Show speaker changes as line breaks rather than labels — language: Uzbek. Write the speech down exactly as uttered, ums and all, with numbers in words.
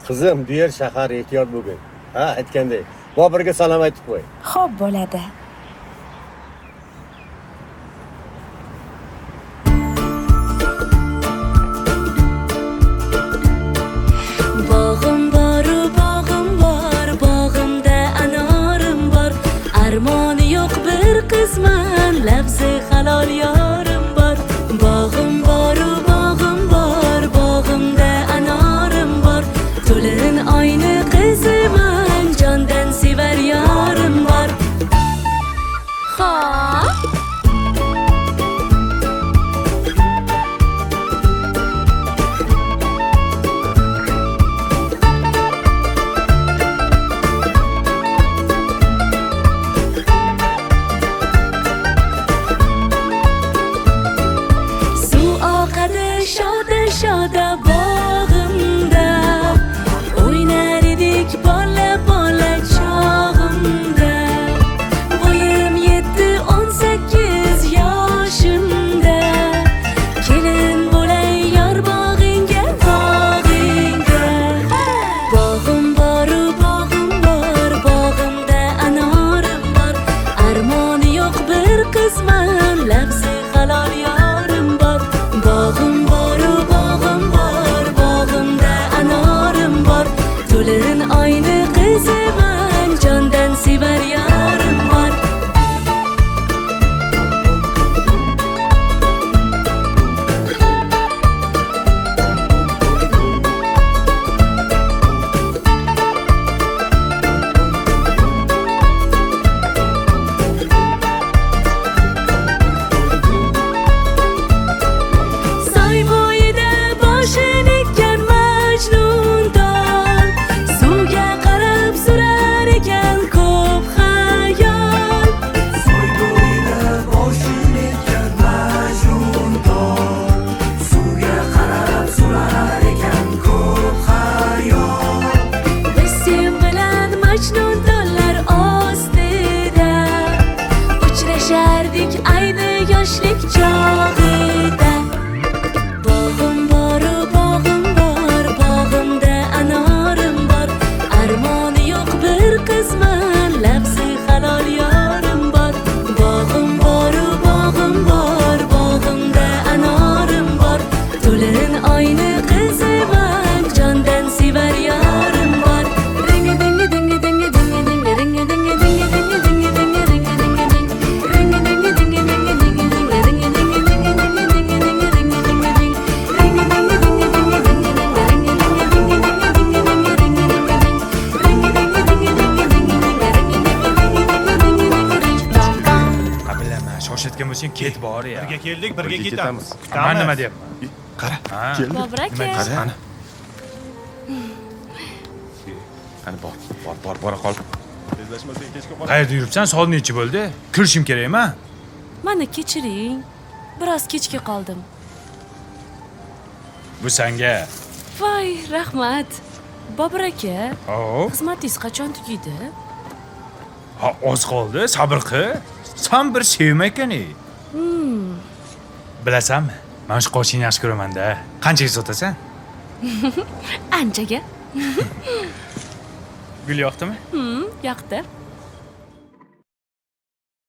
Qizim, bu yer shahar, ehtiyot bo'lgin. Ha, aytgandek. Bobirga salom aytib qo'y.
Xo'p bo'ladi.
Bog'im bor, bog'im bor, bog'imda anorim bor. Armoni yo'q bir qizman, labzi halol yorim bor. Bog'im bor, bog'im bor, bog'imda anorim bor. To'lin oyni qiziman, jondan sevar yorim bor. Xo'p. Shoda shoda bog'imda o'ynar edik bola bola chog'imda. Bo'yim yetti o'n sakkiz yoshimda. Kelin bo'lay yor bog'ingga bog'ingga. Bog'im bor, bog'im bor, bog'imda anorim bor. Armoni yo'q bir qizman, labzi halol yorim bor. Bog'im To'lin oyni qiziman, jondan sevar yorim bor. Soy bo'yida boshini ekkan Majnun dor, suvga qarab surar ekan ko'p xayol.
Soy bo'yida boshini ekkan Majnun dor, suvga qarab surar ekan ko'p xayol.
Biz sen bilan Majnun dollar ostida uchrashardik ayni yoshlik chog'ida. Bog'im bor, bog'im bor, bog'imda anorim bor. Armoni yo'q bir qizman, labzi halol yorim bor. Bog'im bor, bog'im bor, bog'imda anorim bor. To'lin oyni qiziman, jondan sevar yorim bor. Ringi dingi dingi dingi dingi dingi ringi dingi dingi dingi dingi dingi ringi dingi dingi ringi dingi dingi dingi dingi dingi ringi dingi dingi dingi dingi dingi ringi dingi dingi ringi dingi dingi dingi dingi dingi ringi dingi dingi dingi dingi dingi ringi dingi dingi ringi dingi dingi dingi dingi dingi.
Qabilama, shoshayotgan bo'lsang ket bor ya.
Birga keldik, birga ketamiz.
Men nima deyapman?
Qara,
Bobur aka.
Qani?
qani bor, bor, bor, bora qol. Tezlashmasang kechga qol.
Qayerda yuribsan? Soat nechi bo'ldi? Kirishim kerakmi?
Mani kechiring. Biroz kechga qoldim.
Bu senga.
Voy, rahmat. Bobur aka,
Hop.
xizmatingiz qachon tugaydi?
Ha, oz qoldi, sabr qil. Sen bir sevma ekan-ey. Bilasanmi? Men shu qoshingni yaxshi ko'raman-da. Qanchaga sotasan?
Anchaga.
Gul yoqdimi?
Hmm, yoqdi.